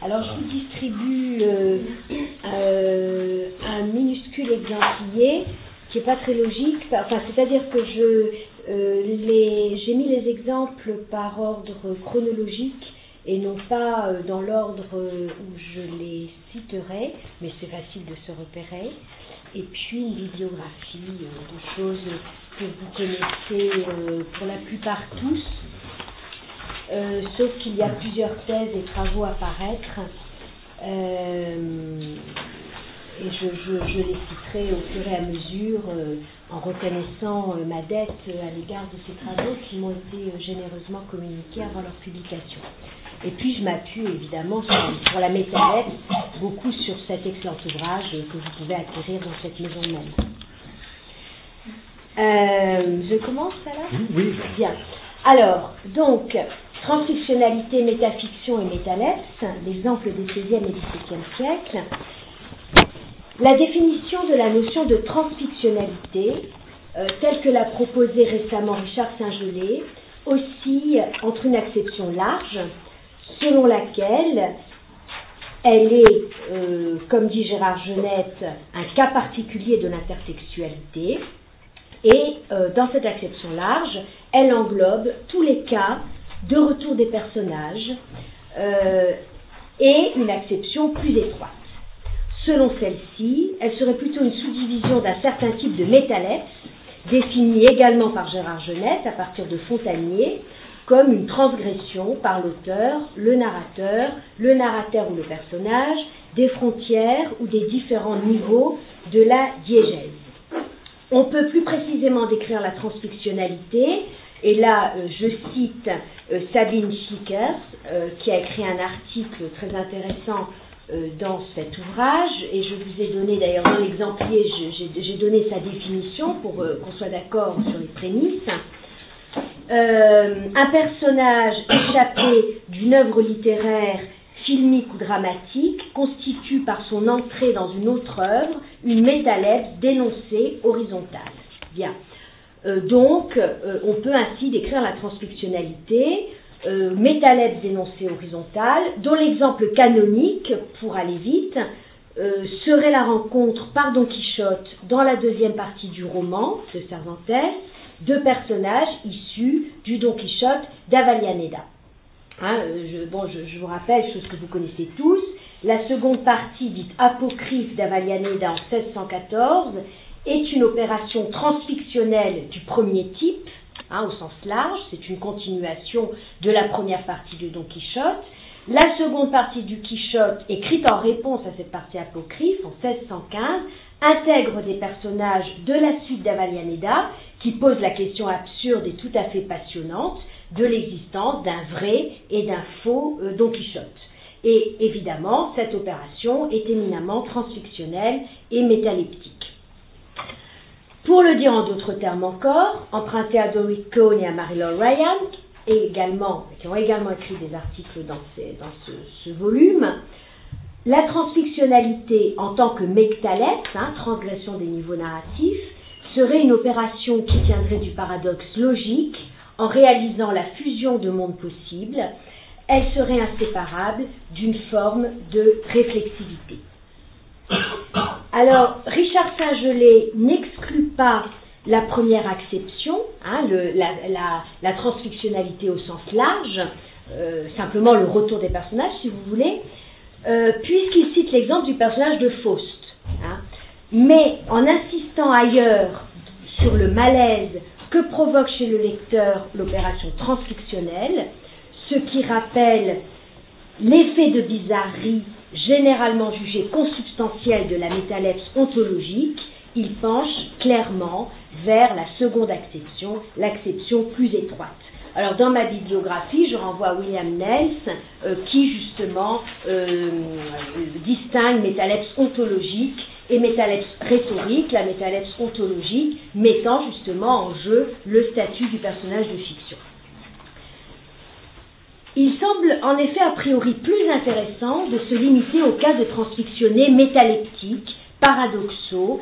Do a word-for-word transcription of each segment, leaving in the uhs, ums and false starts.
Alors je vous distribue euh, euh, un minuscule exemplier qui n'est pas très logique, enfin, c'est-à-dire que je euh, les, j'ai mis les exemples par ordre chronologique et non pas euh, dans l'ordre euh, où je les citerai, mais c'est facile de se repérer. Et puis une bibliographie euh, de choses que vous connaissez euh, pour la plupart tous, euh, sauf qu'il y a plusieurs thèses et travaux à paraître. Euh, et je, je, je les citerai au fur et à mesure euh, en reconnaissant euh, ma dette à l'égard de ces travaux qui m'ont été euh, généreusement communiqués avant leur publication. Et puis je m'appuie évidemment sur, sur la métalettre, beaucoup sur cet excellent ouvrage euh, que vous pouvez acquérir dans cette maison même. Euh, je commence alors ? Oui. Bien. Alors, donc, transfictionnalité, métafiction et métalepse, l'exemple des seizième et dix-septième siècles. La définition de la notion de transfictionnalité, euh, telle que l'a proposée récemment Richard Saint-Gelais, oscille entre une acception large, selon laquelle elle est, euh, comme dit Gérard Genette, un cas particulier de l'intersexualité, et euh, dans cette acception large, elle englobe tous les cas de retour des personnages euh, et une acception plus étroite. Selon celle-ci, elle serait plutôt une sous-division d'un certain type de métalepse, définie également par Gérard Genette à partir de Fontanier, comme une transgression par l'auteur, le narrateur, le narrateur ou le personnage, des frontières ou des différents niveaux de la diégèse. On peut plus précisément décrire la transfictionnalité, et là euh, je cite euh, Sabine Schickers, euh, qui a écrit un article très intéressant euh, dans cet ouvrage, et je vous ai donné d'ailleurs dans l'exemplier, j'ai, j'ai donné sa définition pour euh, qu'on soit d'accord sur les prémices. Euh, un personnage échappé d'une œuvre littéraire, filmique ou dramatique constitue par son entrée dans une autre œuvre une métalepse d'énoncé horizontal. Bien. Euh, donc, euh, on peut ainsi décrire la transfictionnalité, euh, métalepse d'énoncé horizontal, dont l'exemple canonique, pour aller vite, euh, serait la rencontre par Don Quichotte dans la deuxième partie du roman de Cervantes, de personnages issus du Don Quichotte d'Avellaneda. Hein, je, bon, je, je vous rappelle, chose que vous connaissez tous, la seconde partie dite apocryphe d'Avellaneda en seize cent quatorze est une opération transfictionnelle du premier type, hein, au sens large, c'est une continuation de la première partie de Don Quichotte. La seconde partie du Quichotte, écrite en réponse à cette partie apocryphe en seize cent quinze, intègre des personnages de la suite d'Avellaneda qui posent la question absurde et tout à fait passionnante de l'existence d'un vrai et d'un faux euh, Don Quichotte. Et évidemment, cette opération est éminemment transfictionnelle et métaleptique. Pour le dire en d'autres termes encore, emprunté à Doric Cohn et à Mary-Laure Ryan, et également, qui ont également écrit des articles dans, ces, dans ce, ce volume, la transfictionnalité en tant que métalepse, hein, transgression des niveaux narratifs, serait une opération qui tiendrait du paradoxe logique en réalisant la fusion de mondes possibles. Elle serait inséparable d'une forme de réflexivité. Alors, Richard Saint-Gelais n'exclut pas la première acception, hein, le, la, la, la transfictionnalité au sens large, euh, simplement le retour des personnages, si vous voulez, euh, puisqu'il cite l'exemple du personnage de Faust. Hein. Mais en insistant ailleurs sur le malaise que provoque chez le lecteur l'opération transfictionnelle, ce qui rappelle l'effet de bizarrerie généralement jugé consubstantiel de la métalepse ontologique, il penche clairement vers la seconde acception, l'acception plus étroite. Alors dans ma bibliographie, je renvoie à William Nels, euh, qui justement euh, distingue métalepse ontologique et métalepse rhétorique, la métalepse ontologique mettant justement en jeu le statut du personnage de fiction. Il semble en effet a priori plus intéressant de se limiter aux cas de transfictionnés métaleptiques, paradoxaux,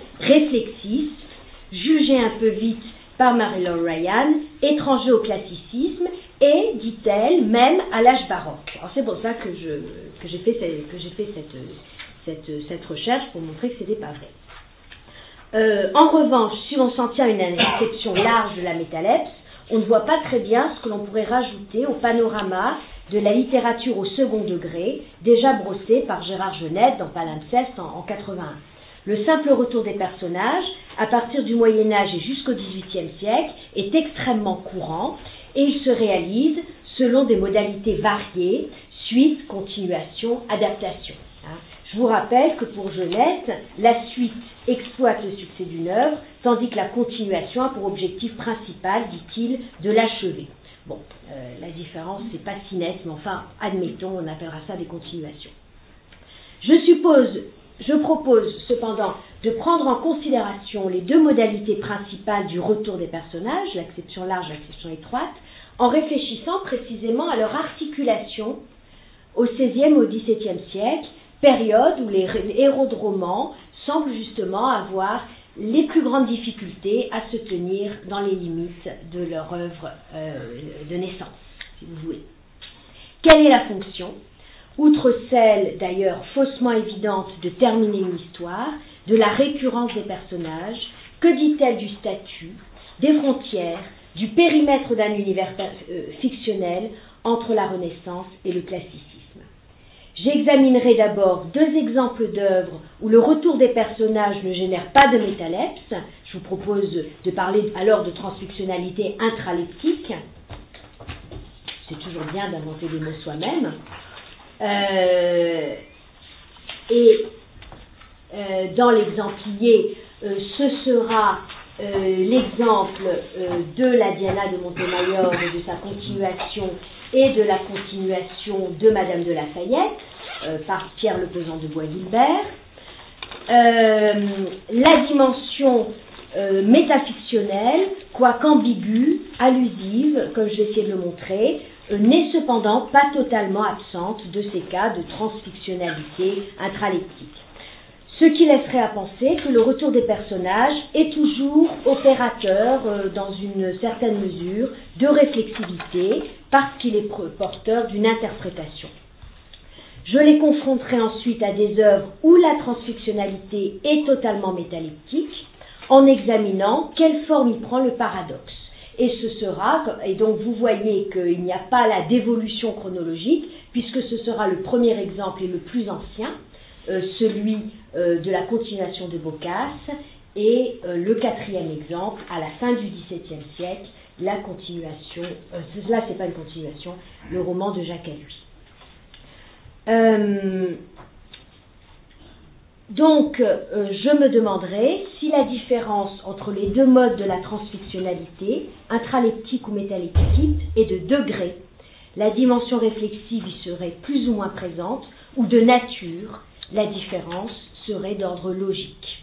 réflexistes, jugés un peu vite par Mary-Laure Ryan, étrangers au classicisme, et, dit-elle, même à l'âge baroque. Alors c'est pour ça que, je, que j'ai fait, cette, que j'ai fait cette, cette, cette recherche pour montrer que ce n'était pas vrai. Euh, en revanche, si l'on s'en tient à une inscription large de la métalepse, on ne voit pas très bien ce que l'on pourrait rajouter au panorama de la littérature au second degré, déjà brossé par Gérard Genette dans Palimpseste en, en quatre-vingt-un. Le simple retour des personnages, à partir du Moyen-Âge et jusqu'au dix-huitième siècle, est extrêmement courant et il se réalise selon des modalités variées, suite, continuation, adaptation. Hein. Je vous rappelle que pour Genette, la suite exploite le succès d'une œuvre, tandis que la continuation a pour objectif principal, dit-il, de l'achever. Bon, euh, la différence, c'est pas si net, mais enfin, admettons, on appellera ça des continuations. Je suppose, je propose cependant de prendre en considération les deux modalités principales du retour des personnages, l'acception large et l'acception étroite, en réfléchissant précisément à leur articulation au seizième et au dix-septième siècle, période où les héros de romans semblent justement avoir les plus grandes difficultés à se tenir dans les limites de leur œuvre euh, de naissance, si vous voulez. Quelle est la fonction? Outre celle, d'ailleurs, faussement évidente de terminer une histoire, de la récurrence des personnages, que dit-elle du statut, des frontières, du périmètre d'un univers euh, fictionnel entre la Renaissance et le classicisme? J'examinerai d'abord deux exemples d'œuvres où le retour des personnages ne génère pas de métalepse. Je vous propose de parler alors de transfictionnalité intraleptique. C'est toujours bien d'inventer des mots soi-même. Euh, et euh, dans l'exemplier, euh, ce sera euh, l'exemple euh, de la Diana de Montemayor et de sa continuation et de la continuation de Madame de Lafayette euh, par Pierre Le Pesant de Bois-Guilbert. Euh, la dimension euh, métafictionnelle, quoique ambiguë, allusive, comme je vais essayer de le montrer, euh, n'est cependant pas totalement absente de ces cas de transfictionnalité intraleptique. Ce qui laisserait à penser que le retour des personnages est toujours opérateur, euh, dans une certaine mesure, de réflexivité, parce qu'il est porteur d'une interprétation. Je les confronterai ensuite à des œuvres où la transfictionnalité est totalement métaleptique, en examinant quelle forme y prend le paradoxe. Et ce sera, et donc vous voyez qu'il n'y a pas la dévolution chronologique, puisque ce sera le premier exemple et le plus ancien, euh, celui euh, de la continuation de Boccace, et euh, le quatrième exemple, à la fin du dix-septième siècle, la continuation, euh, là c'est pas une continuation, le roman de Jacques Alluy. Euh, donc, euh, je me demanderai si la différence entre les deux modes de la transfictionnalité, intraleptique ou métaleptique, est de degré. La dimension réflexive y serait plus ou moins présente, ou de nature, la différence serait d'ordre logique.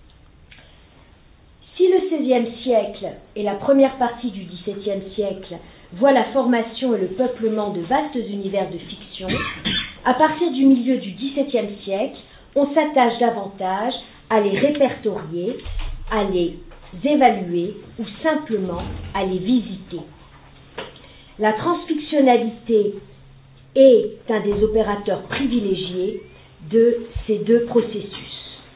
Si le seizième siècle et la première partie du dix-septième siècle voient la formation et le peuplement de vastes univers de fiction, à partir du milieu du dix-septième siècle, on s'attache davantage à les répertorier, à les évaluer ou simplement à les visiter. La transfictionnalité est un des opérateurs privilégiés de ces deux processus.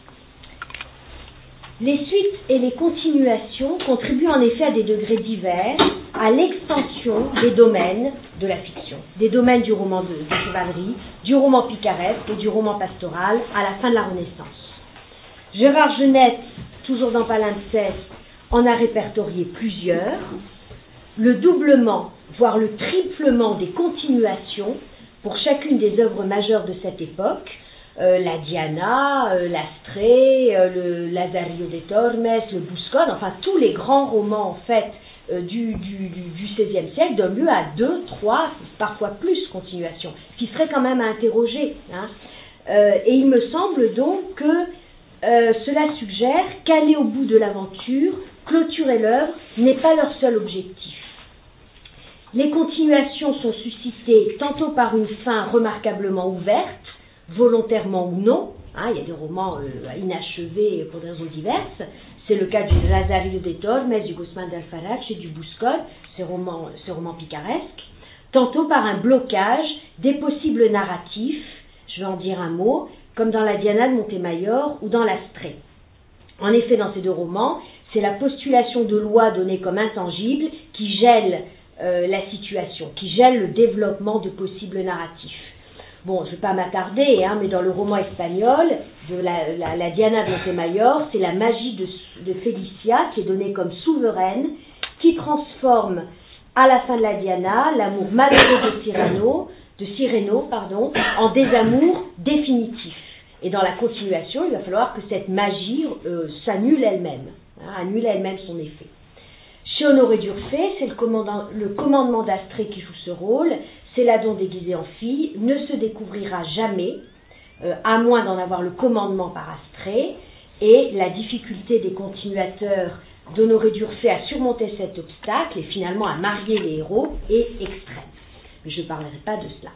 Les suites et les continuations contribuent en effet à des degrés divers à l'extension des domaines de la fiction, des domaines du roman de, de chevalerie, du roman picaresque et du roman pastoral à la fin de la Renaissance. Gérard Genette, toujours dans Palimpseste, en a répertorié plusieurs. Le doublement, voire le triplement des continuations pour chacune des œuvres majeures de cette époque, Euh, la Diana, euh, l'Astrée, euh, le Lazarillo de Tormes, le Buscone, enfin tous les grands romans en fait euh, du, du, du, du seizième siècle donnent lieu à deux, trois, parfois plus continuations, ce qui serait quand même à interroger. Hein. Euh, et il me semble donc que euh, cela suggère qu'aller au bout de l'aventure, clôturer l'œuvre, n'est pas leur seul objectif. Les continuations sont suscitées tantôt par une fin remarquablement ouverte, volontairement ou non, hein, il y a des romans euh, inachevés pour des raisons diverses, c'est le cas du Lazarillo de Tormes, du Guzmán de Alfarache et du Buscone, ces romans, ces romans picaresques, tantôt par un blocage des possibles narratifs, je vais en dire un mot, comme dans la Diana de Montemayor ou dans l'Astrée. En effet, dans ces deux romans, c'est la postulation de lois données comme intangibles qui gèle euh, la situation, qui gèle le développement de possibles narratifs. Bon, je ne vais pas m'attarder, hein, mais dans le roman espagnol de la, la, la Diana de Montemayor, c'est la magie de, de Felicia qui est donnée comme souveraine, qui transforme à la fin de la Diana l'amour malheureux de Cyrano, de Cyrano pardon, en désamour définitif. Et dans la continuation, il va falloir que cette magie euh, s'annule elle-même, hein, annule elle-même son effet. Chez Honoré d'Urfé, c'est le, le commandement d'Astrée qui joue ce rôle. Céladon déguisé en fille ne se découvrira jamais, euh, à moins d'en avoir le commandement par Astrée, et la difficulté des continuateurs d'Honoré d'Urfé à surmonter cet obstacle et finalement à marier les héros est extrême. Mais je ne parlerai pas de cela.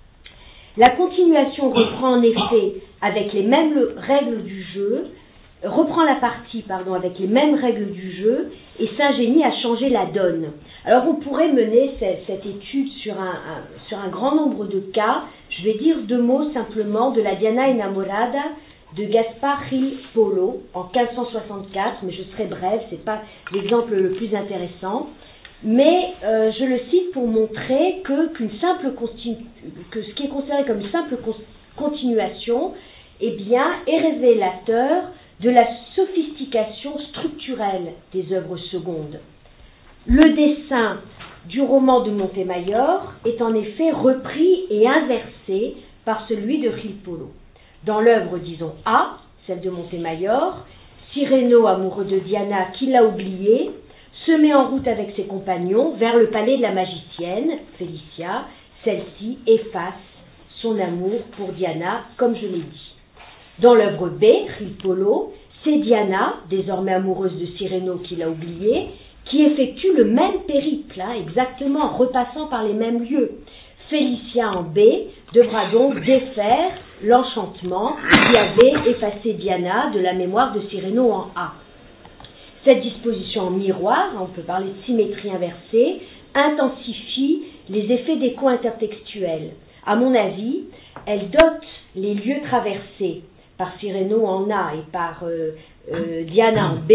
La continuation reprend en effet avec les mêmes règles du jeu, reprend la partie pardon, avec les mêmes règles du jeu et s'ingénie à changer la donne. Alors on pourrait mener cette, cette étude sur un, un, sur un grand nombre de cas. Je vais dire deux mots simplement de la Diana Enamorada de Gaspar Gil Polo en quinze cent soixante-quatre, mais je serai brève, ce n'est pas l'exemple le plus intéressant. Mais euh, je le cite pour montrer que, qu'une simple continu, que ce qui est considéré comme une simple continuation eh bien, est révélateur de la sophistication structurelle des œuvres secondes. Le dessin du roman de Montemayor est en effet repris et inversé par celui de Gil Polo. Dans l'œuvre, disons A, celle de Montemayor, Cyrano, amoureux de Diana, qui l'a oublié, se met en route avec ses compagnons vers le palais de la magicienne, Felicia. Celle-ci efface son amour pour Diana, comme je l'ai dit. Dans l'œuvre B, Gil Polo, c'est Diana, désormais amoureuse de Cyrano qui l'a oublié, qui effectue le même périple, hein, exactement en repassant par les mêmes lieux. Felicia en B devra donc défaire l'enchantement qui avait effacé Diana de la mémoire de Cyrano en A. Cette disposition en miroir, on peut parler de symétrie inversée, intensifie les effets d'écho intertextuels. À mon avis, elle dote les lieux traversés par Cyrano en A et par euh, euh, Diana en B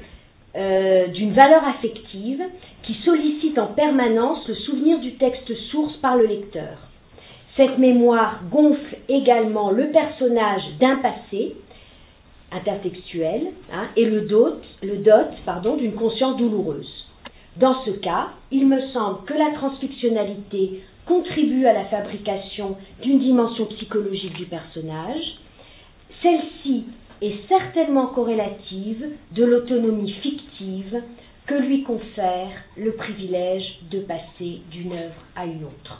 euh, d'une valeur affective qui sollicite en permanence le souvenir du texte source par le lecteur. Cette mémoire gonfle également le personnage d'un passé intertextuel hein, et le dote, le dote pardon, d'une conscience douloureuse. Dans ce cas, il me semble que la transfictionnalité contribue à la fabrication d'une dimension psychologique du personnage. Celle-ci est certainement corrélative de l'autonomie fictive que lui confère le privilège de passer d'une œuvre à une autre.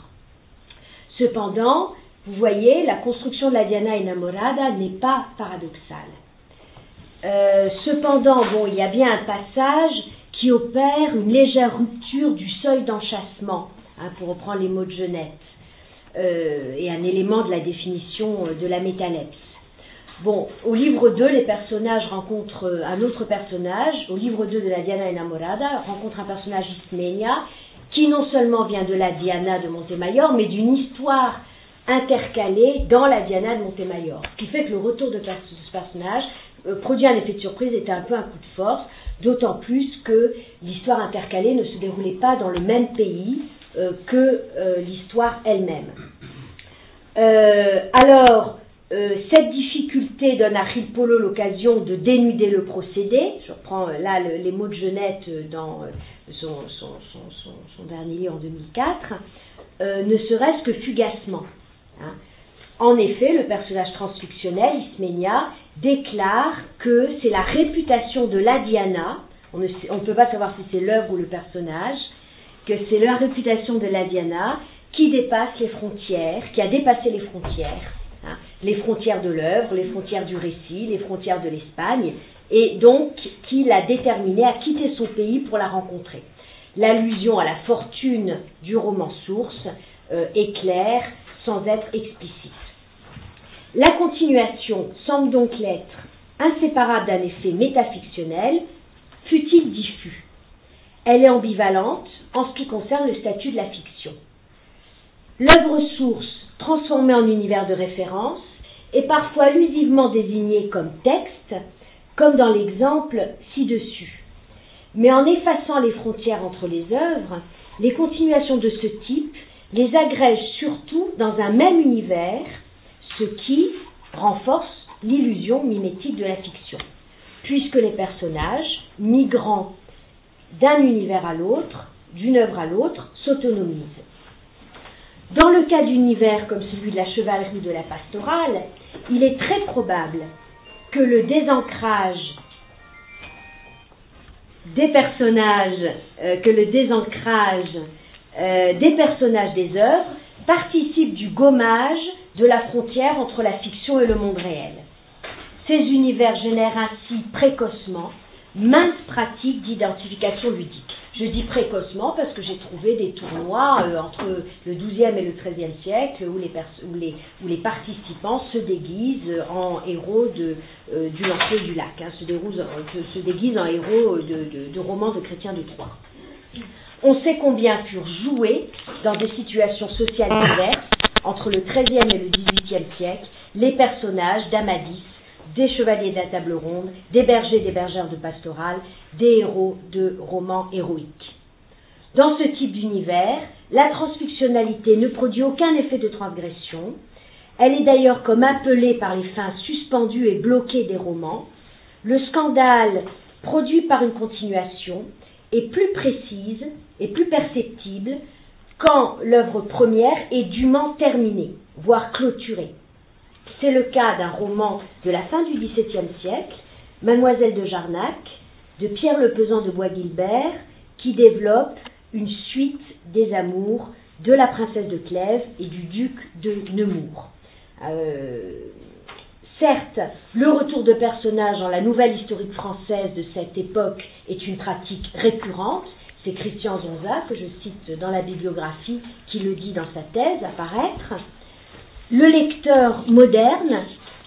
Cependant, vous voyez, la construction de la Diana Enamorada n'est pas paradoxale. Euh, cependant, bon, il y a bien un passage qui opère une légère rupture du seuil d'enchâssement, hein, pour reprendre les mots de Genette, euh, et un élément de la définition de la métalepse. Bon, au livre deux, les personnages rencontrent un autre personnage. Au livre deux de la Diana Enamorada, rencontre un personnage Ismenia, qui non seulement vient de la Diana de Montemayor, mais d'une histoire intercalée dans la Diana de Montemayor. Ce qui fait que le retour de ce personnage euh, produit un effet de surprise, était un peu un coup de force, d'autant plus que l'histoire intercalée ne se déroulait pas dans le même pays euh, que euh, l'histoire elle-même. Euh, alors, Euh, cette difficulté donne à Gil Polo l'occasion de dénuder le procédé. Je reprends euh, là le, les mots de Genette dans euh, son, son, son, son, son dernier livre en deux mille quatre, euh, ne serait-ce que fugacement. Hein. En effet, le personnage transfictionnel, Ismenia, déclare que c'est la réputation de la Diana, on ne, sait, on ne peut pas savoir si c'est l'œuvre ou le personnage, que c'est la réputation de la Diana qui dépasse les frontières, qui a dépassé les frontières. Hein, les frontières de l'œuvre, les frontières du récit, les frontières de l'Espagne, et donc qui l'a déterminé à quitter son pays pour la rencontrer. L'allusion à la fortune du roman source euh, est claire sans être explicite. La continuation semble donc l'être inséparable d'un effet métafictionnel, fût-il diffus. Elle est ambivalente en ce qui concerne le statut de la fiction. L'œuvre source, transformée en univers de référence, est parfois allusivement désignée comme texte, comme dans l'exemple ci-dessus. Mais en effaçant les frontières entre les œuvres, les continuations de ce type les agrègent surtout dans un même univers, ce qui renforce l'illusion mimétique de la fiction, puisque les personnages, migrant d'un univers à l'autre, d'une œuvre à l'autre, s'autonomisent. Dans le cas d'univers comme celui de la chevalerie de la pastorale, il est très probable que le désancrage des personnages, euh, que le désancrage euh, des personnages des œuvres participe du gommage de la frontière entre la fiction et le monde réel. Ces univers génèrent ainsi précocement maintes pratiques d'identification ludique. Je dis précocement parce que j'ai trouvé des tournois euh, entre le douzième et le treizième siècle où les, pers- où les, où les participants se déguisent en héros de, euh, du Lancelot du Lac, hein, se, dérouse, euh, se déguisent en héros de, de, de romans de Chrétien de Troyes. On sait combien furent joués dans des situations sociales diverses entre le treizième et le dix-huitième siècle les personnages d'Amadis, des chevaliers de la table ronde, des bergers et des bergères de pastorale, des héros de romans héroïques. Dans ce type d'univers, la transfictionnalité ne produit aucun effet de transgression. Elle est d'ailleurs comme appelée par les fins suspendues et bloquées des romans. Le scandale produit par une continuation est plus précise et plus perceptible quand l'œuvre première est dûment terminée, voire clôturée. C'est le cas d'un roman de la fin du dix-septième siècle, Mademoiselle de Jarnac, de Pierre Le Pesant de Bois-Guilbert, qui développe une suite des amours de la princesse de Clèves et du duc de Nemours. Euh, certes, le retour de personnages dans la nouvelle historique française de cette époque est une pratique récurrente. C'est Christian Zonza, que je cite dans la bibliographie, qui le dit dans sa thèse à paraître. Le lecteur moderne,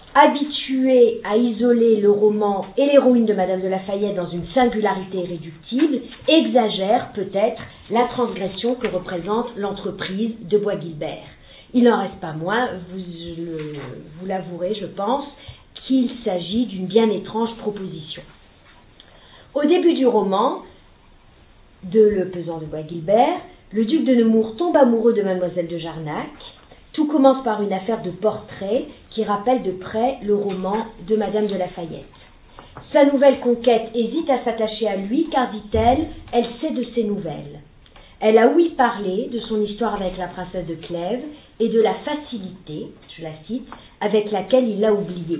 habitué à isoler le roman et l'héroïne de Madame de Lafayette dans une singularité irréductible, exagère peut-être la transgression que représente l'entreprise de Bois-Guilbert. Il n'en reste pas moins, vous, le, vous l'avouerez, je pense, qu'il s'agit d'une bien étrange proposition. Au début du roman de Le Pesant de Bois-Guilbert, le duc de Nemours tombe amoureux de Mademoiselle de Jarnac. Tout commence par une affaire de portrait qui rappelle de près le roman de Madame de Lafayette. Sa nouvelle conquête hésite à s'attacher à lui car, dit-elle, elle sait de ses nouvelles. Elle a ouï parler de son histoire avec la princesse de Clèves et de la facilité, je la cite, avec laquelle il l'a oubliée.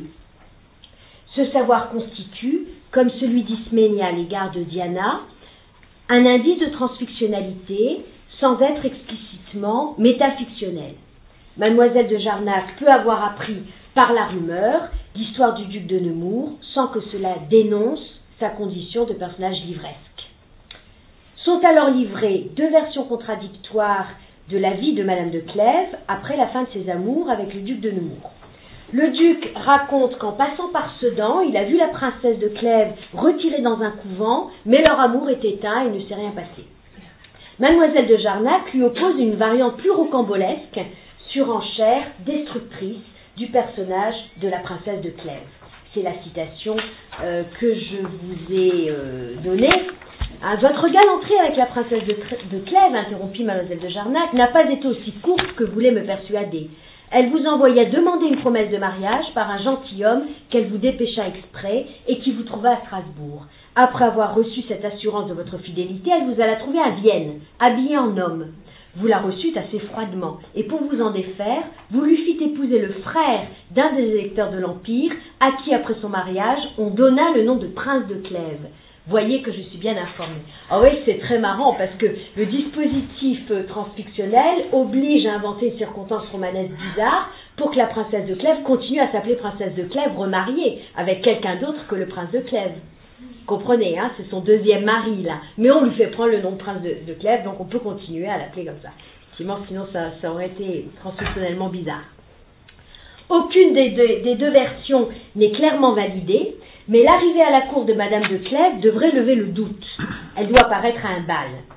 Ce savoir constitue, comme celui d'Isménia à l'égard de Diana, un indice de transfictionnalité sans être explicitement métafictionnel. Mademoiselle de Jarnac peut avoir appris par la rumeur l'histoire du duc de Nemours sans que cela dénonce sa condition de personnage livresque. Sont alors livrées deux versions contradictoires de la vie de Madame de Clèves après la fin de ses amours avec le duc de Nemours. Le duc raconte qu'en passant par Sedan, il a vu la princesse de Clèves retirée dans un couvent, mais leur amour est éteint et il ne s'est rien passé. Mademoiselle de Jarnac lui oppose une variante plus rocambolesque, surenchère destructrice du personnage de la princesse de Clèves. C'est la citation euh, que je vous ai euh, donnée. Ah, votre galanterie avec la princesse de, de Clèves, interrompit Mademoiselle de Jarnac, n'a pas été aussi courte que voulait me persuader. Elle vous envoya demander une promesse de mariage par un gentilhomme qu'elle vous dépêcha exprès et qui vous trouva à Strasbourg. Après avoir reçu cette assurance de votre fidélité, elle vous alla trouver à Vienne, habillée en homme. Vous la reçûtes assez froidement, et pour vous en défaire, vous lui fîtes épouser le frère d'un des électeurs de l'Empire, à qui, après son mariage, on donna le nom de prince de Clèves. Voyez que je suis bien informée. Ah oui, c'est très marrant, parce que le dispositif transfictionnel oblige à inventer une circonstance romanesque bizarre pour que la princesse de Clèves continue à s'appeler princesse de Clèves remariée avec quelqu'un d'autre que le prince de Clèves. Comprenez, hein, c'est son deuxième mari, là. Mais on lui fait prendre le nom de prince de, de Clèves, donc on peut continuer à l'appeler comme ça. Effectivement, sinon ça, ça aurait été transfictionnellement bizarre. Aucune des deux, des deux versions n'est clairement validée, mais l'arrivée à la cour de Madame de Clèves devrait lever le doute. Elle doit paraître à un bal.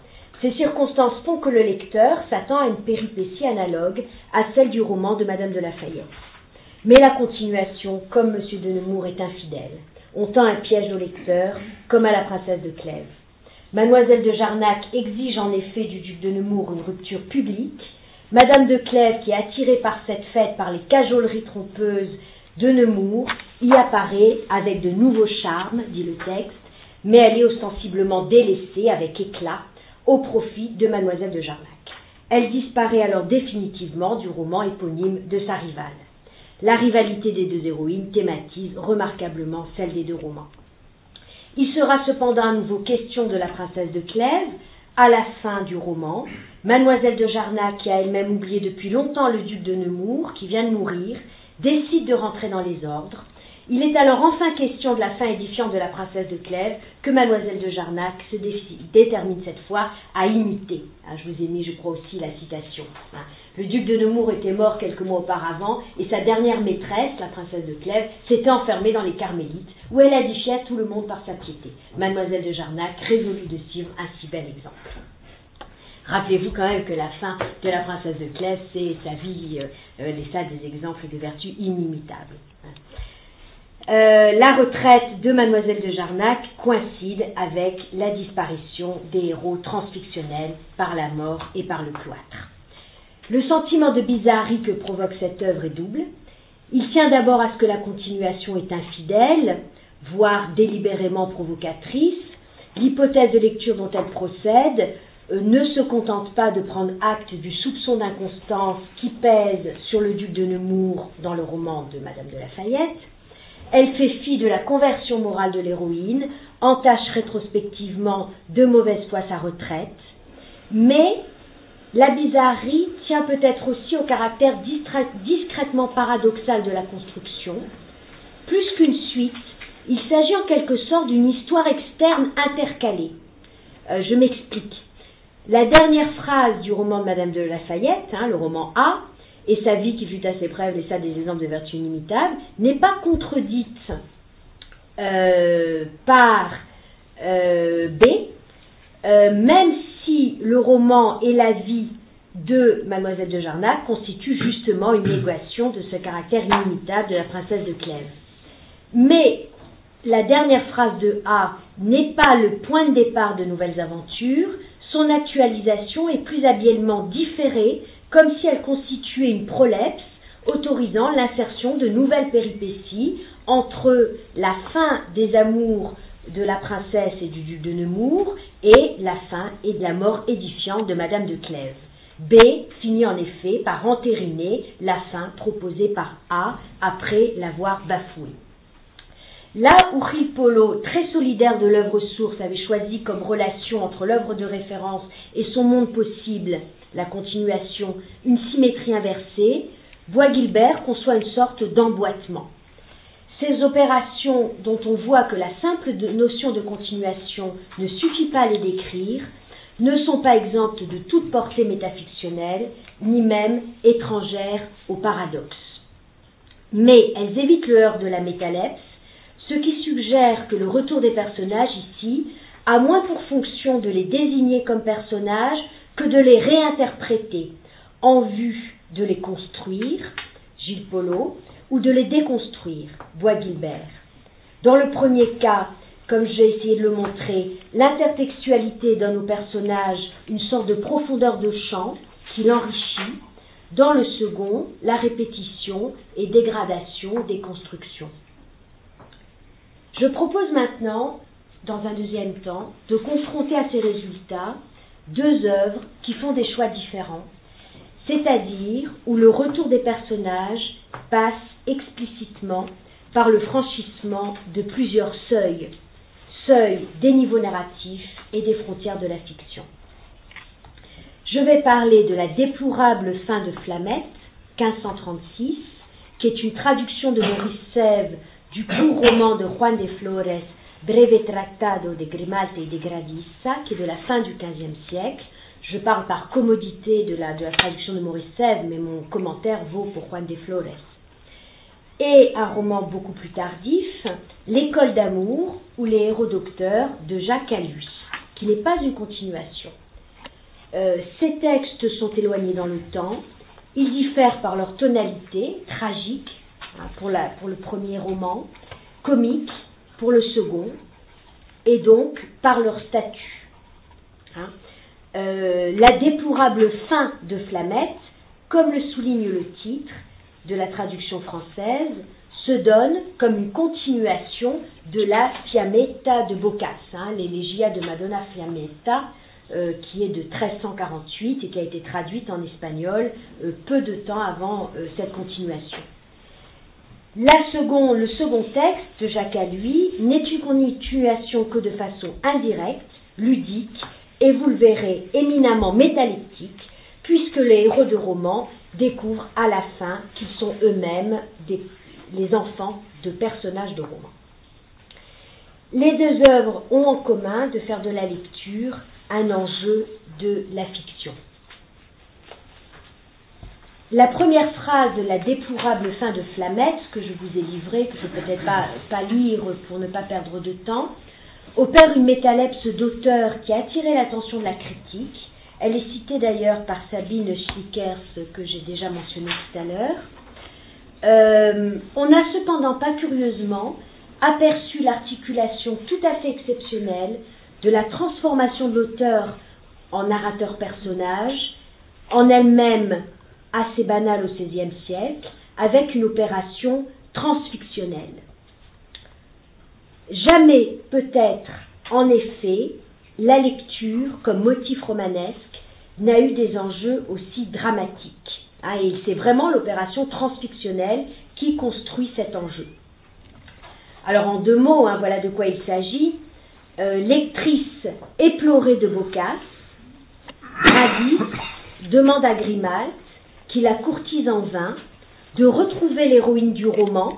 Ces circonstances font que le lecteur s'attend à une péripétie analogue à celle du roman de Madame de La Fayette. Mais la continuation, comme Monsieur de Nemours est infidèle, on tend un piège au lecteur, comme à la princesse de Clèves. Mademoiselle de Jarnac exige en effet du duc de Nemours une rupture publique. Madame de Clèves, qui est attirée par cette fête par les cajoleries trompeuses de Nemours, y apparaît avec de nouveaux charmes, dit le texte, mais elle est ostensiblement délaissée avec éclat au profit de Mademoiselle de Jarnac. Elle disparaît alors définitivement du roman éponyme de sa rivale. La rivalité des deux héroïnes thématise remarquablement celle des deux romans. Il sera cependant à nouveau question de la princesse de Clèves à la fin du roman. Mademoiselle de Jarnac, qui a elle-même oublié depuis longtemps le duc de Nemours, qui vient de mourir, décide de rentrer dans les ordres. Il est alors enfin question de la fin édifiante de la princesse de Clèves que Mademoiselle de Jarnac se détermine cette fois à imiter. Hein, je vous ai mis, je crois aussi, la citation. Hein. Le duc de Nemours était mort quelques mois auparavant et sa dernière maîtresse, la princesse de Clèves, s'était enfermée dans les Carmélites où elle édifiait tout le monde par sa piété. Mademoiselle de Jarnac résolut de suivre un si bel exemple. Rappelez-vous quand même que la fin de la princesse de Clèves, c'est sa vie, euh, les salles des exemples de vertus inimitables. Hein. Euh, la retraite de Mademoiselle de Jarnac coïncide avec la disparition des héros transfictionnels par la mort et par le cloître. Le sentiment de bizarrerie que provoque cette œuvre est double. Il tient d'abord à ce que la continuation est infidèle, voire délibérément provocatrice. L'hypothèse de lecture dont elle procède euh, ne se contente pas de prendre acte du soupçon d'inconstance qui pèse sur le duc de Nemours dans le roman de Madame de La Fayette. Elle fait fi de la conversion morale de l'héroïne, entache rétrospectivement de mauvaise foi sa retraite, mais la bizarrerie tient peut-être aussi au caractère distra- discrètement paradoxal de la construction. Plus qu'une suite, il s'agit en quelque sorte d'une histoire externe intercalée. Euh, je m'explique. La dernière phrase du roman de Madame de La Fayette, hein, le roman A, et sa vie qui fut assez brève, et ça des exemples de vertus inimitables, n'est pas contredite euh, par euh, B, euh, même si le roman et la vie de Mademoiselle de Jarnac constituent justement une négation de ce caractère inimitable de la princesse de Clèves. Mais la dernière phrase de A n'est pas le point de départ de nouvelles aventures, son actualisation est plus habilement différée, comme si elle constituait une prolepse autorisant l'insertion de nouvelles péripéties entre la fin des amours de la princesse et du duc de Nemours et la fin et de la mort édifiante de Madame de Clèves. B finit en effet par entériner la fin proposée par A après l'avoir bafouée. Là où Gilles Polo, très solidaire de l'œuvre source, avait choisi comme relation entre l'œuvre de référence et son monde possible, la continuation, une symétrie inversée, Bois-Guilbert conçoit une sorte d'emboîtement. Ces opérations dont on voit que la simple notion de continuation ne suffit pas à les décrire, ne sont pas exemptes de toute portée métafictionnelle, ni même étrangères au paradoxe. Mais elles évitent le heurt de la métalepse, ce qui suggère que le retour des personnages ici a moins pour fonction de les désigner comme personnages que de les réinterpréter en vue de les construire, Gilles Polo, ou de les déconstruire, Bois-Guilbert. Dans le premier cas, comme j'ai essayé de le montrer, l'intertextualité donne au personnage une sorte de profondeur de champ qui l'enrichit. Dans le second, la répétition et dégradation des constructions. Je propose maintenant, dans un deuxième temps, de confronter à ces résultats deux œuvres qui font des choix différents, c'est-à-dire où le retour des personnages passe explicitement par le franchissement de plusieurs seuils, seuils des niveaux narratifs et des frontières de la fiction. Je vais parler de la déplorable fin de Flamette, quinze cent trente-six, qui est une traduction de Maurice Sèvres du court roman de Juan de Flores, Breve Tratado de Grimaldi et de Gradissa, qui est de la fin du quinzième siècle. Je parle par commodité de la, de la traduction de Maurice Sèvres, mais mon commentaire vaut pour Juan de Flores. Et un roman beaucoup plus tardif, L'école d'amour ou les héros docteurs de Jacques Callus, qui n'est pas une continuation. Euh, ces textes sont éloignés dans le temps, ils diffèrent par leur tonalité, tragique hein, pour, la, pour le premier roman, comique pour le second, et donc par leur statut. Hein. Euh, la déplorable fin de Flamette, comme le souligne le titre de la traduction française, se donne comme une continuation de la Fiammetta de Boccace, hein, l'Elegia de Madonna Fiammetta, euh, qui est de treize cent quarante-huit et qui a été traduite en espagnol euh, peu de temps avant euh, cette continuation. La seconde, le second texte de Jacques Alluy n'est une continuation que de façon indirecte, ludique, et vous le verrez, éminemment métalectique, puisque les héros de roman découvrent à la fin qu'ils sont eux-mêmes des les enfants de personnages de romans. Les deux œuvres ont en commun de faire de la lecture un enjeu de la fiction. La première phrase de la déplorable fin de Flamette, que je vous ai livrée, que je ne peux peut-être pas, pas lire pour ne pas perdre de temps, opère une métalepse d'auteur qui a attiré l'attention de la critique. Elle est citée d'ailleurs par Sabine Schlickers, que j'ai déjà mentionné tout à l'heure. Euh, on n'a cependant pas curieusement aperçu l'articulation tout à fait exceptionnelle de la transformation de l'auteur en narrateur-personnage, en elle-même assez banale au seizième siècle, avec une opération transfictionnelle. Jamais, peut-être, en effet, la lecture, comme motif romanesque, n'a eu des enjeux aussi dramatiques. Ah, et c'est vraiment l'opération transfictionnelle qui construit cet enjeu. Alors en deux mots, hein, voilà de quoi il s'agit. Euh, lectrice éplorée de Boccace, Gradis demande à Grimald, qui la courtise en vain, de retrouver l'héroïne du roman.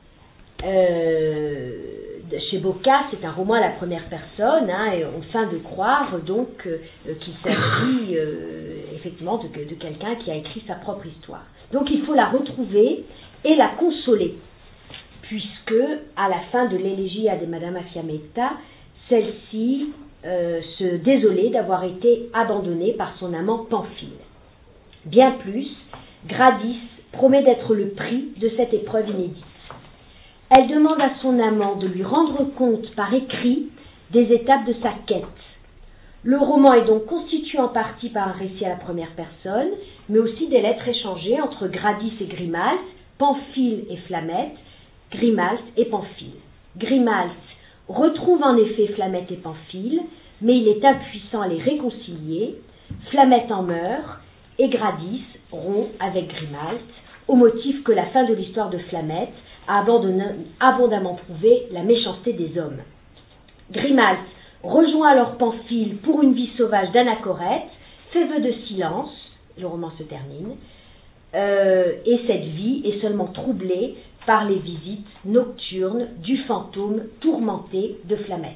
Euh, chez Boccace, c'est un roman à la première personne, hein, et on feint de croire donc euh, qu'il s'agit euh, effectivement de, de quelqu'un qui a écrit sa propre histoire. Donc il faut la retrouver et la consoler, puisque à la fin de l'Elegia de Madame Fiammetta, celle-ci euh, se désolait d'avoir été abandonnée par son amant Pamphile. Bien plus, Gradis promet d'être le prix de cette épreuve inédite. Elle demande à son amant de lui rendre compte par écrit des étapes de sa quête. Le roman est donc constitué en partie par un récit à la première personne, mais aussi des lettres échangées entre Gradis et Grimald, Pamphile et Flamette, Grimald et Pamphile. Grimald retrouve en effet Flamette et Pamphile, mais il est impuissant à les réconcilier. Flamette en meurt et Gradis rompt avec Grimald, au motif que la fin de l'histoire de Flamette a abondamment prouvé la méchanceté des hommes. Grimald rejoint alors Pamphile pour une vie sauvage d'anachorète, fait vœu de silence, le roman se termine, euh, et cette vie est seulement troublée par les visites nocturnes du fantôme tourmenté de Flamette.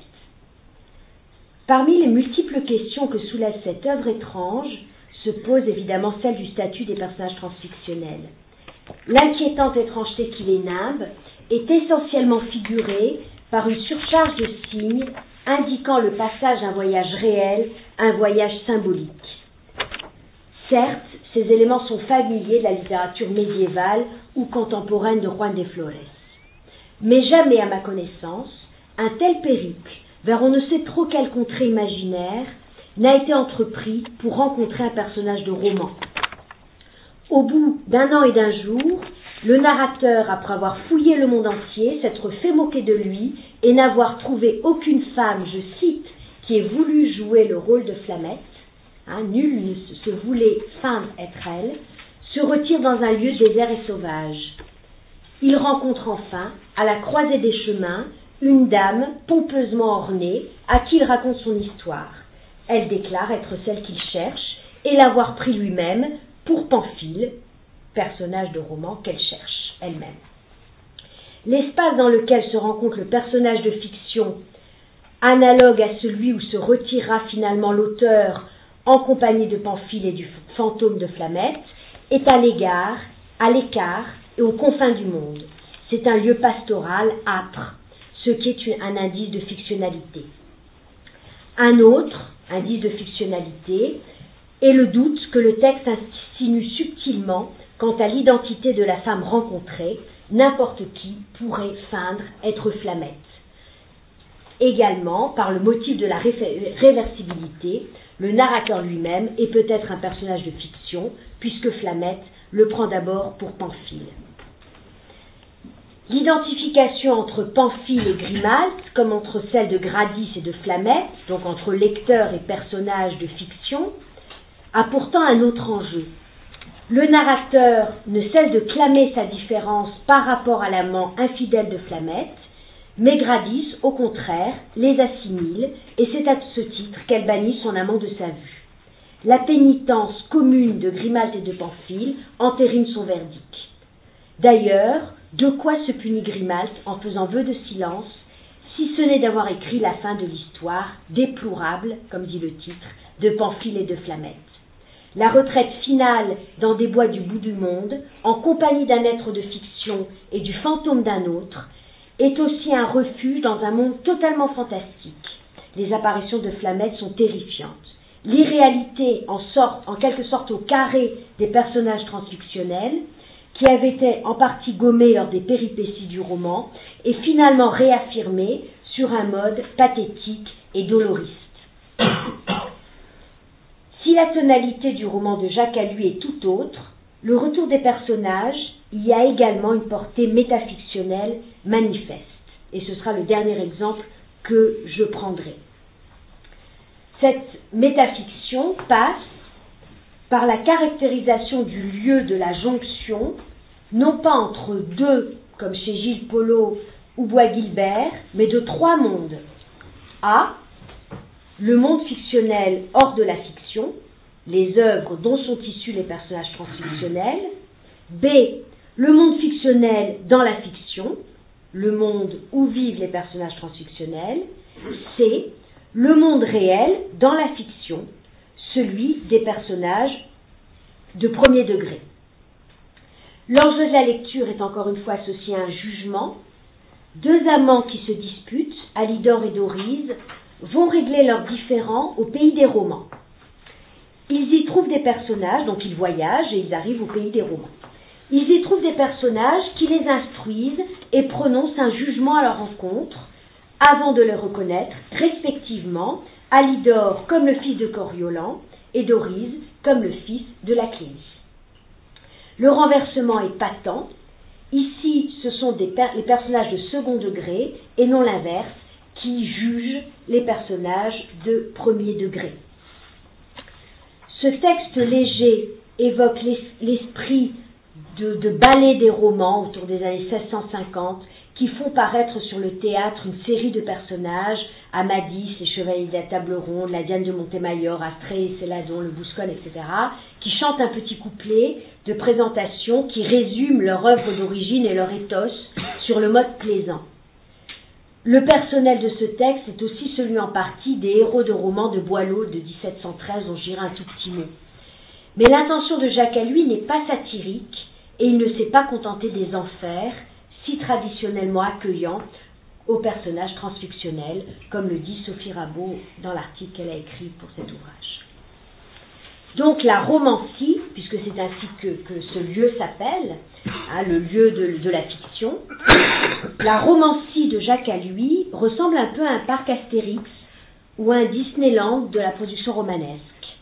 Parmi les multiples questions que soulève cette œuvre étrange, se pose évidemment celle du statut des personnages transfictionnels. L'inquiétante étrangeté qui les nimbe est essentiellement figurée par une surcharge de signes indiquant le passage d'un voyage réel à un voyage symbolique. Certes, ces éléments sont familiers de la littérature médiévale ou contemporaine de Juan de Flores. Mais jamais, à ma connaissance, un tel périple vers on ne sait trop quelle contrée imaginaire n'a été entrepris pour rencontrer un personnage de roman. Au bout d'un an et d'un jour, le narrateur, après avoir fouillé le monde entier, s'être fait moquer de lui et n'avoir trouvé aucune femme, je cite, qui ait voulu jouer le rôle de Flamette, hein, nul ne se voulait feindre être elle, se retire dans un lieu désert et sauvage. Il rencontre enfin, à la croisée des chemins, une dame pompeusement ornée à qui il raconte son histoire. Elle déclare être celle qu'il cherche et l'avoir pris lui-même pour Pamphile, personnage de roman qu'elle cherche elle-même. L'espace dans lequel se rencontre le personnage de fiction, analogue à celui où se retirera finalement l'auteur en compagnie de Pamphile et du fantôme de Flamette, est à l'égard, à l'écart et aux confins du monde. C'est un lieu pastoral âpre, ce qui est un indice de fictionnalité. Un autre indice de fictionnalité et le doute que le texte insinue subtilement quant à l'identité de la femme rencontrée, n'importe qui pourrait feindre être Flamette. Également, par le motif de la réversibilité, le narrateur lui-même est peut-être un personnage de fiction, puisque Flamette le prend d'abord pour Pamphile. L'identification entre Pamphile et Grimald, comme entre celle de Gradis et de Flamette, donc entre lecteur et personnage de fiction, a pourtant un autre enjeu. Le narrateur ne cesse de clamer sa différence par rapport à l'amant infidèle de Flamette, mais Gradis, au contraire, les assimile, et c'est à ce titre qu'elle bannit son amant de sa vue. La pénitence commune de Grimald et de Pamphile entérine son verdict. D'ailleurs, de quoi se punit Grimald en faisant vœu de silence, si ce n'est d'avoir écrit la fin de l'histoire, déplorable, comme dit le titre, de Pamphile et de Flamette. La retraite finale dans des bois du bout du monde, en compagnie d'un être de fiction et du fantôme d'un autre, est aussi un refuge dans un monde totalement fantastique. Les apparitions de Flamette sont terrifiantes. L'irréalité en, sorte, en quelque sorte au carré des personnages transfictionnels, qui avaient été en partie gommés lors des péripéties du roman, est finalement réaffirmée sur un mode pathétique et doloriste. Si la tonalité du roman de Jacques Alluy est tout autre, le retour des personnages y a également une portée métafictionnelle manifeste. Et ce sera le dernier exemple que je prendrai. Cette métafiction passe par la caractérisation du lieu de la jonction, non pas entre deux, comme chez Gilles Polo ou Bois-Guilbert, mais de trois mondes. A. Le monde fictionnel hors de la fiction, les œuvres dont sont issus les personnages transfictionnels. B. Le monde fictionnel dans la fiction, le monde où vivent les personnages transfictionnels. C. Le monde réel dans la fiction, celui des personnages de premier degré. L'enjeu de la lecture est encore une fois associé à un jugement. Deux amants qui se disputent, Alidor et Dorise, vont régler leurs différends au pays des romans. Ils y trouvent des personnages, donc ils voyagent et ils arrivent au pays des romans. Ils y trouvent des personnages qui les instruisent et prononcent un jugement à leur rencontre, avant de les reconnaître, respectivement, Alidor comme le fils de Coriolan et Dorise comme le fils de la Clélie. Le renversement est patent. Ici, ce sont des per- les personnages de second degré et non l'inverse qui jugent les personnages de premier degré. Ce texte léger évoque l'es- l'esprit de, de ballet des romans autour des années seize cent cinquante qui font paraître sur le théâtre une série de personnages, Amadis, les Chevaliers de la Table Ronde, la Diane de Montemayor, Astrée, Céladon, le Bouscon, et cetera, qui chantent un petit couplet de présentation qui résume leur œuvre d'origine et leur éthos sur le mode plaisant. Le personnel de ce texte est aussi celui en partie des héros de romans de Boileau de dix-sept cent treize, dont je dirai un tout petit mot. Mais l'intention de Jacques Alluy n'est pas satirique et il ne s'est pas contenté des enfers, si traditionnellement accueillants aux personnages transfictionnels, comme le dit Sophie Rabault dans l'article qu'elle a écrit pour cet ouvrage. Donc la romancie, puisque c'est ainsi que, que ce lieu s'appelle, hein, le lieu de, de la fiction, la romancie de Jacques Alluy ressemble un peu à un parc Astérix ou à un Disneyland de la production romanesque.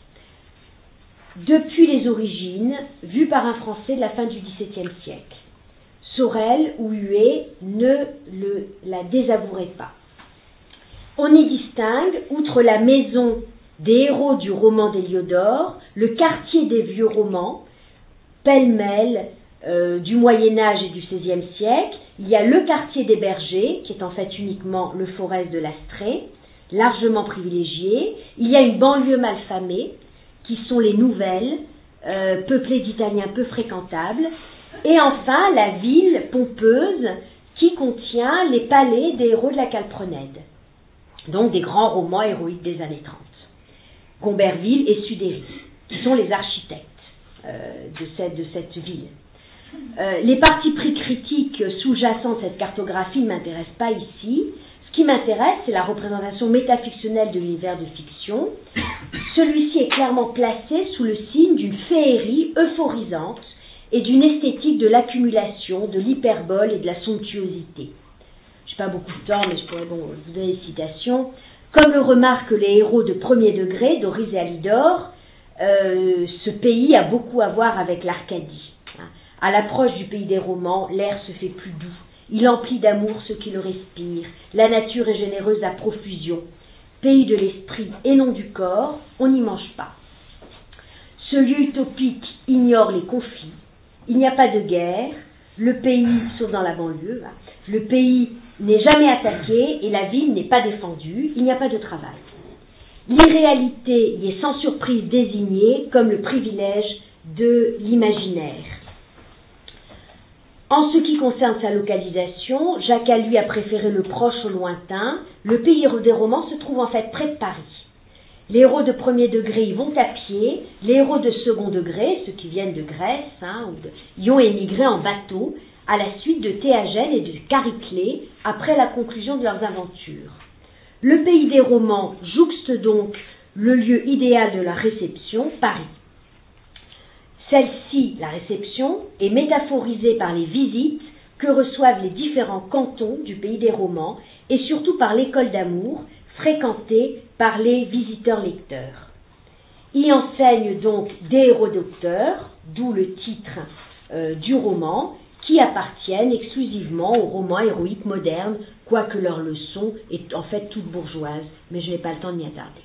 Depuis les origines, vu par un Français de la fin du dix-septième siècle. Sorel ou Huet ne le, la désavoueraient pas. On y distingue, outre la maison des héros du roman d'Héliodore, le quartier des vieux romans, pêle-mêle euh, du Moyen-Âge et du seizième siècle. Il y a le quartier des bergers, qui est en fait uniquement le Forez de l'Astrée, largement privilégié. Il y a une banlieue malfamée, qui sont les nouvelles, euh, peuplées d'Italiens peu fréquentables. Et enfin, la ville pompeuse qui contient les palais des héros de la Calprenède, donc des grands romans héroïques des années trente. Gomberville et Sudéry, qui sont les architectes euh, de, cette, de cette ville. Euh, les partis pris critiques sous-jacents de cette cartographie ne m'intéressent pas ici. Ce qui m'intéresse, c'est la représentation métafictionnelle de l'univers de fiction, celui-ci est clairement placé sous le signe d'une féerie euphorisante et d'une esthétique de l'accumulation, de l'hyperbole et de la somptuosité. Je n'ai pas beaucoup de temps, mais je pourrais bon, vous donner des citations. Comme le remarquent les héros de premier degré, Doris et Alidor, euh, ce pays a beaucoup à voir avec l'Arcadie. À l'approche du pays des romans, l'air se fait plus doux. Il emplit d'amour ceux qui le respirent. La nature est généreuse à profusion. Pays de l'esprit et non du corps, on n'y mange pas. Ce lieu utopique ignore les conflits. Il n'y a pas de guerre. Le pays, sauf dans la banlieue, le pays n'est jamais attaqué et la ville n'est pas défendue. Il n'y a pas de travail. L'irréalité y est sans surprise désignée comme le privilège de l'imaginaire. En ce qui concerne sa localisation, Jacques Alluy a préféré le proche au lointain. Le pays des romans se trouve en fait près de Paris. Les héros de premier degré y vont à pied, les héros de second degré, ceux qui viennent de Grèce, hein, ou de, y ont émigré en bateau à la suite de Théagène et de Chariclée après la conclusion de leurs aventures. Le pays des romans jouxte donc le lieu idéal de la réception, Paris. Celle-ci, la réception, est métaphorisée par les visites que reçoivent les différents cantons du pays des romans et surtout par l'école d'amour fréquentée par les visiteurs-lecteurs. Y enseignent donc des héros docteurs, d'où le titre euh, du roman, qui appartiennent exclusivement au roman héroïque moderne, quoique leur leçon est en fait toute bourgeoise, mais je n'ai pas le temps de m'y attarder.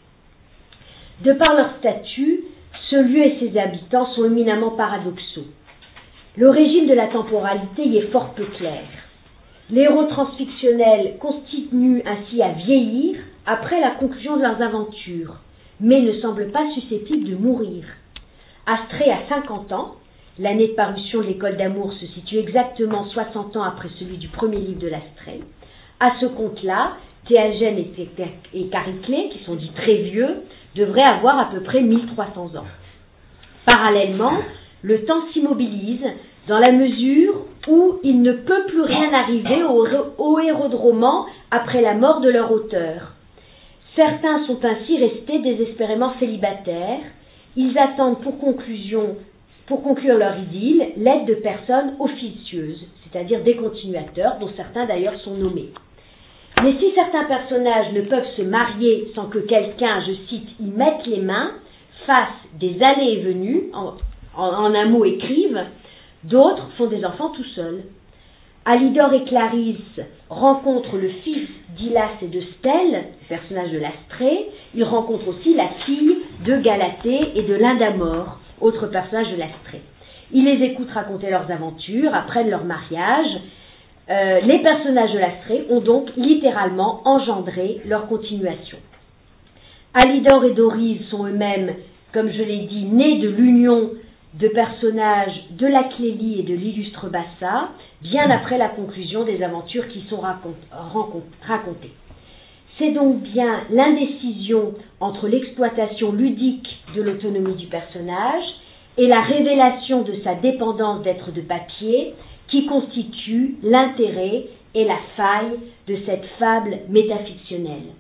De par leur statut, ce lieu et ses habitants sont éminemment paradoxaux. Le régime de la temporalité y est fort peu clair. Les héros transfictionnels continuent ainsi à vieillir après la conclusion de leurs aventures, mais ne semblent pas susceptibles de mourir. Astrée a cinquante ans, l'année de parution de l'école d'amour se situe exactement soixante ans après celui du premier livre de l'Astrée. À ce compte-là, Théagène et Chariclée, qui sont dits très vieux, devraient avoir à peu près mille trois cents ans. Parallèlement, le temps s'immobilise dans la mesure où il ne peut plus rien arriver aux, aux héros de romans après la mort de leur auteur. Certains sont ainsi restés désespérément célibataires. Ils attendent pour conclusion, pour conclure leur idylle, l'aide de personnes officieuses, c'est-à-dire des continuateurs, dont certains d'ailleurs sont nommés. Mais si certains personnages ne peuvent se marier sans que quelqu'un, je cite, y mette les mains, fasse des allées et venues, en, en, en un mot écrivent, d'autres font des enfants tout seuls. Alidor et Clarisse rencontrent le fils d'Hylas et de Stèle, personnage de l'Astrée. Ils rencontrent aussi la fille de Galatée et de Lindamore, autre personnage de l'Astrée. Ils les écoutent raconter leurs aventures, apprennent leur mariage. Euh, les personnages de l'Astrée ont donc littéralement engendré leur continuation. Alidor et Doris sont eux-mêmes, comme je l'ai dit, nés de l'union de personnages de la Clélie et de l'illustre Bassa, bien après la conclusion des aventures qui sont racontées. C'est donc bien l'indécision entre l'exploitation ludique de l'autonomie du personnage et la révélation de sa dépendance d'être de papier qui constitue l'intérêt et la faille de cette fable métafictionnelle.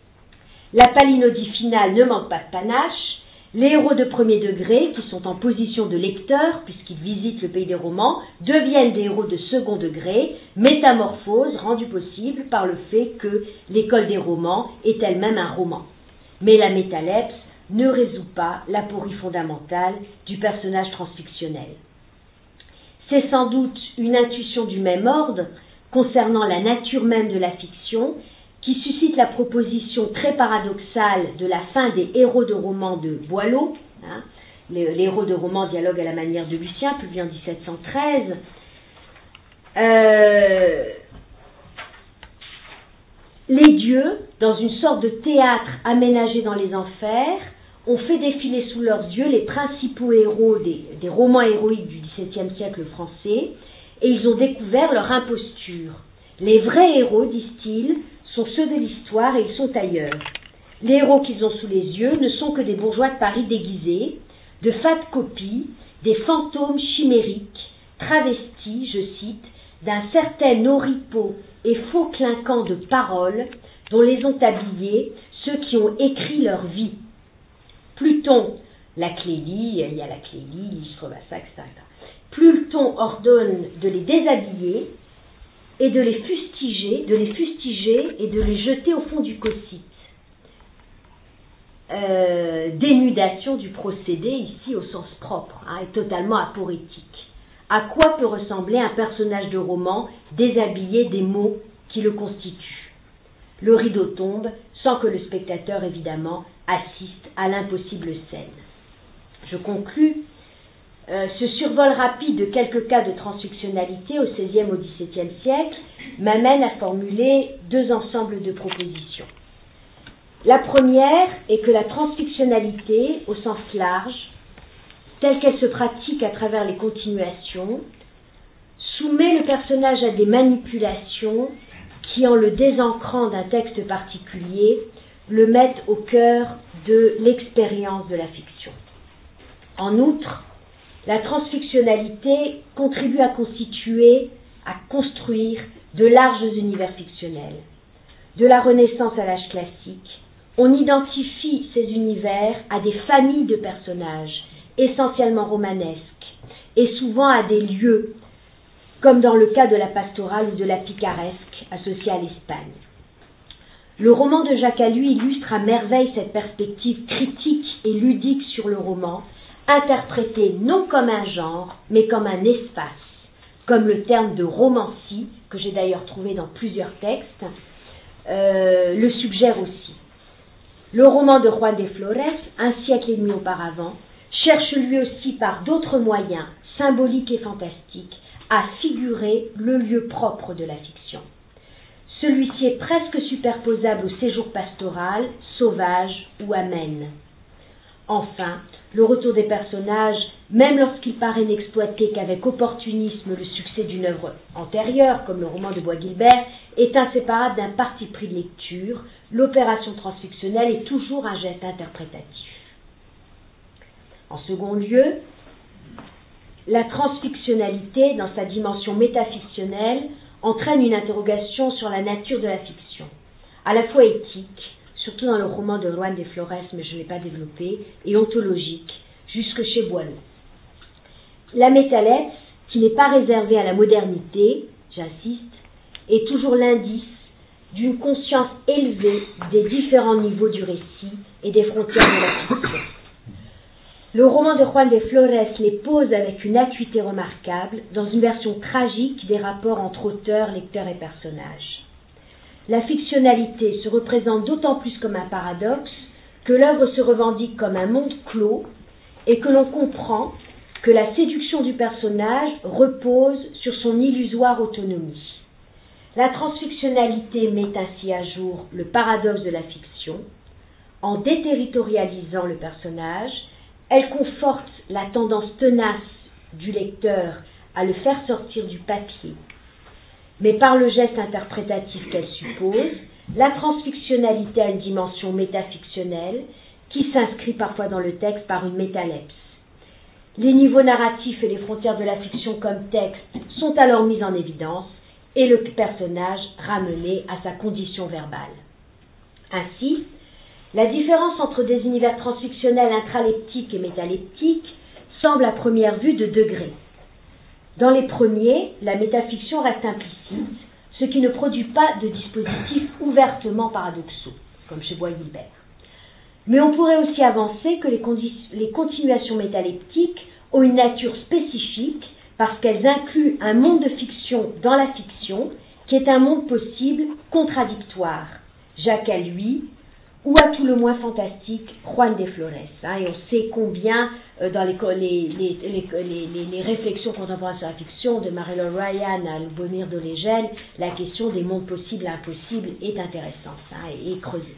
La palinodie finale ne manque pas de panache. Les héros de premier degré, qui sont en position de lecteur, puisqu'ils visitent le pays des romans, deviennent des héros de second degré, métamorphose rendue possible par le fait que l'école des romans est elle-même un roman. Mais la métalepse ne résout pas l'aporie fondamentale du personnage transfictionnel. C'est sans doute une intuition du même ordre, concernant la nature même de la fiction, qui suscite la proposition très paradoxale de la fin des héros de romans de Boileau. Hein, les, les héros de romans dialoguent à la manière de Lucien, publié en dix-sept cent treize. Euh, les dieux, dans une sorte de théâtre aménagé dans les enfers, ont fait défiler sous leurs yeux les principaux héros des, des romans héroïques du dix-septième siècle français, et ils ont découvert leur imposture. Les vrais héros, disent-ils, sont ceux de l'histoire et ils sont ailleurs. Les héros qu'ils ont sous les yeux ne sont que des bourgeois de Paris déguisés, de fat copies, des fantômes chimériques, travestis, je cite, d'un certain oripeau et faux clinquant de paroles dont les ont habillés ceux qui ont écrit leur vie. Pluton, la Clélie, il y a la Clélie, l'Istrovassa, et cetera. Pluton ordonne de les déshabiller et de les fustiger, de les fustiger et de les jeter au fond du Cocyte. Euh, dénudation du procédé ici au sens propre, hein, et totalement aporétique. À quoi peut ressembler un personnage de roman déshabillé des mots qui le constituent? Le rideau tombe sans que le spectateur, évidemment, assiste à l'impossible scène. Je conclus. Euh, ce survol rapide de quelques cas de transfictionnalité au seizième au dix-septième siècle m'amène à formuler deux ensembles de propositions. La première est que la transfictionnalité, au sens large, telle qu'elle se pratique à travers les continuations, soumet le personnage à des manipulations qui, en le désancrant d'un texte particulier, le mettent au cœur de l'expérience de la fiction. En outre, la transfictionnalité contribue à constituer, à construire de larges univers fictionnels. De la Renaissance à l'âge classique, on identifie ces univers à des familles de personnages, essentiellement romanesques, et souvent à des lieux, comme dans le cas de la pastorale ou de la picaresque associée à l'Espagne. Le roman de Jacques Allu illustre à merveille cette perspective critique et ludique sur le roman, interprété non comme un genre, mais comme un espace, comme le terme de romancie, que j'ai d'ailleurs trouvé dans plusieurs textes, euh, le suggère aussi. Le roman de Juan de Flores, un siècle et demi auparavant, cherche lui aussi par d'autres moyens, symboliques et fantastiques, à figurer le lieu propre de la fiction. Celui-ci est presque superposable au séjour pastoral, sauvage ou amène. Enfin, le retour des personnages, même lorsqu'il paraît n'exploiter qu'avec opportunisme le succès d'une œuvre antérieure, comme le roman de Bois-Guilbert, est inséparable d'un parti pris de lecture. L'opération transfictionnelle est toujours un geste interprétatif. En second lieu, la transfictionnalité, dans sa dimension métafictionnelle, entraîne une interrogation sur la nature de la fiction, à la fois éthique, surtout dans le roman de Juan de Flores, mais je ne l'ai pas développé, et ontologique, jusque chez Boileau. La métalepse, qui n'est pas réservée à la modernité, j'insiste, est toujours l'indice d'une conscience élevée des différents niveaux du récit et des frontières de la fiction. Le roman de Juan de Flores les pose avec une acuité remarquable dans une version tragique des rapports entre auteur, lecteur et personnage. La fictionnalité se représente d'autant plus comme un paradoxe que l'œuvre se revendique comme un monde clos et que l'on comprend que la séduction du personnage repose sur son illusoire autonomie. La transfictionnalité met ainsi à jour le paradoxe de la fiction. En déterritorialisant le personnage, elle conforte la tendance tenace du lecteur à le faire sortir du papier. Mais par le geste interprétatif qu'elle suppose, la transfictionnalité a une dimension métafictionnelle qui s'inscrit parfois dans le texte par une métalepse. Les niveaux narratifs et les frontières de la fiction comme texte sont alors mis en évidence et le personnage ramené à sa condition verbale. Ainsi, la différence entre des univers transfictionnels intraleptiques et métaleptiques semble à première vue de degré. Dans les premiers, la métafiction reste implicite, ce qui ne produit pas de dispositifs ouvertement paradoxaux, comme chez Bois-Guilbert. Mais on pourrait aussi avancer que les, les continuations métaleptiques ont une nature spécifique parce qu'elles incluent un monde de fiction dans la fiction, qui est un monde possible contradictoire. Jacques Allu, ou à tout le moins fantastique, Juan de Flores. Hein, et on sait combien, euh, dans les, les, les, les, les, les réflexions contemporaines sur la fiction, de Marie-Laure Ryan à Lubomir Dolegen, la question des mondes possibles et impossibles est intéressante hein, et, et creusée.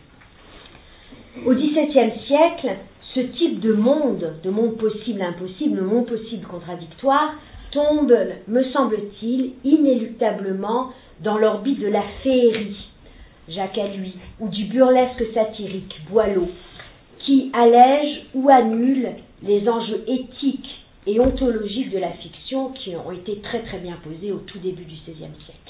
Au dix-septième siècle, ce type de monde, de monde possible impossible, de monde possible contradictoire, tombe, me semble-t-il, inéluctablement dans l'orbite de la féerie, Jacques Allu, ou du burlesque satirique, Boileau, qui allège ou annule les enjeux éthiques et ontologiques de la fiction qui ont été très très bien posés au tout début du seizième siècle.